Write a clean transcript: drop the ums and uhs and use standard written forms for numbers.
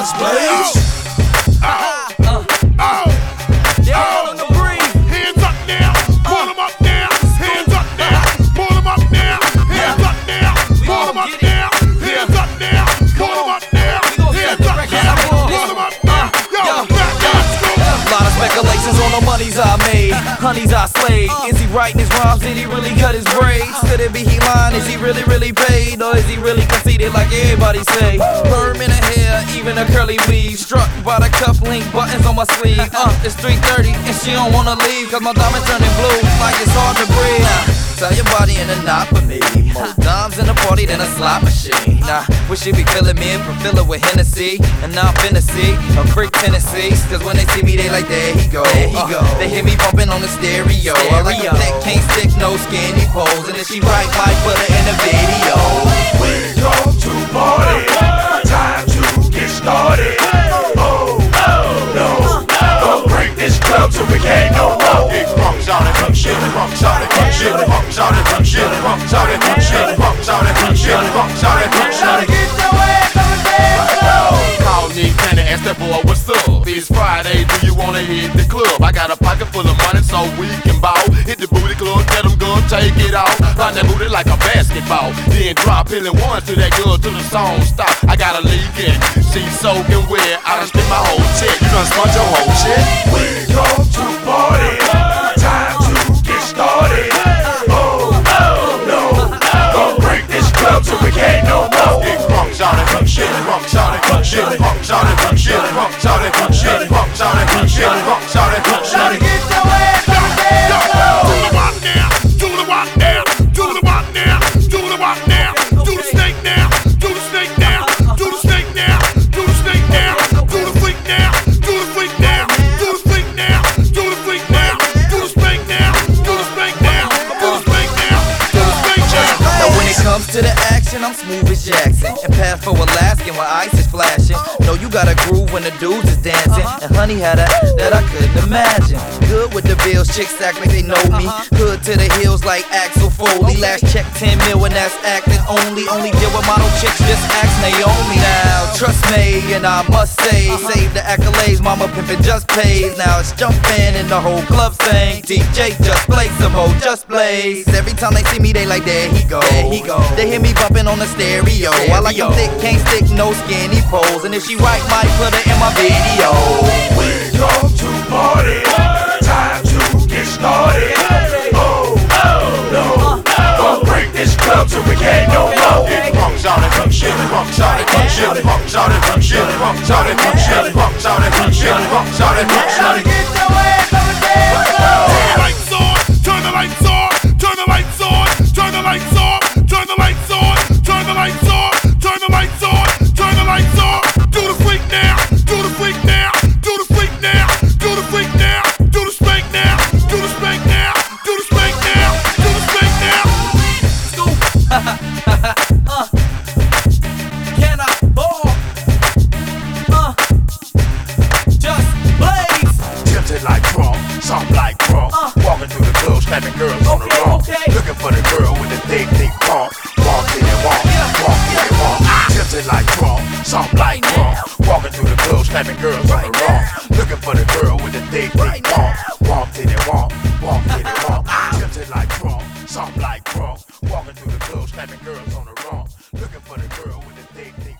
Just Blaze. They're all on the breeze. Hands up now, pull them up now. Hands up now, pull them up now. Hands up now, pull them up now. Hands up now, pull them up now. Hands up now, pull them up now. Yo, A lot of speculations on the monies I made, honeys I slayed. Is he writing his rhymes? Did he really cut his braids? Could it be he lying? Is he really paid? Or is he really conceited like everybody say? Perm in her hair, even a curly weave. Struck by the cufflink buttons on my sleeve. It's 3:30 and she don't wanna leave, cause my diamond turning blue like it's hard to breathe. Tell your body in a knot for me. More dimes in a party than a slot machine. Wish she be filling me and fill it with Hennessy. And now I'm finna see a freak tendencies. Cause when they see me, they like, there he go. They hear me bumping on the stereo. I like a thick, can't stick, no skinny pose. And if she right, might put her in a video. We come to party, time to get started. Oh, no, don't break this club till we can't no more. Get crunk on it, shit, crunk on it, shit, crunk on it, shit, crunk on it, shit, crunk on it, shit, crunk on it, shit. Get your ass on the dance. call Nick Tanner, ask that boy what's up. It's Friday, do you wanna hit the club? I got a pocket full of money so we can ball. Hit the booty club, tell them girl, take it off. Run that booty like a basketball. Then drop hilling ones to that girl till the song stop. I got a leak in, she's soaking wet. I done spent my whole check, you done spent your whole check. We come to party, time to get started. Oh, no, don't break this club till we can't no more. Get crunk on it, shit, crunk on it, shit, crunk on it, shit, crunk on it, shit, crunk on it, shit, crunk on it, shit. Get your ass on the dance. Do the walk now, do the walk now, do the walk now, do the walk now, do the snake now, do the snake now, do the snake now, do the snake now, do the freak now, do the freak now, do the freak now, do the freak now, do the spank now, do the spank now, do the spank now, do the spank now. Now when it comes to the action, I'm smooth as Jackson. And path for Alaskan while ice is flashing. Know you got a groove when the dudes is dancing. And honey had a that I couldn't imagine. Good with the bills, chicks act like they know me. Hood to the hills like Axel Foley. Last check 10 mil and that's acting only. Only deal with model chicks, just ask Naomi. Now trust me and I must say, save the accolades, mama pimpin' just pays. Now it's jumpin' and the whole club saying, DJ just play some more, just blaze. Every time they see me they like, there he go. They hear me bumping on the stereo. I like them thick, can't stick, no skinny pose. And if she right, might put her in my video. We come to party, time to get started. Oh, no, don't break this club till we can't no more. Get crunk on it, shit, crunk on it, shit, crunk on it, shit, crunk on it, shit, crunk on it, shit, crunk on it, shit. Get your ass on the dance. Turn the lights on, turn the lights on, turn the lights on, turn the lights on, turn the lights on, turn the lights on, turn the lights on. Do the freak now, do the freak now, do the freak now, do the freak now, do the spank now, do the spank now, do the spank now, do the spank now. Can I ball? Just blaze. Tempted like crunk, something like crunk. Walking through the club, slapping girls on the wrong. Looking for the girl with the thick pump. Walk in and walk, walk in and walk. Tempted like crunk, something like crunk. Walking through the club, slapping girls on the wrong. Looking for the girl with the thick pump. Walk in and walk, walk in and walk. Tempted like crunk, something like crunk. Walking through the club, slapping girls on the wrong. Looking for the girl with the thick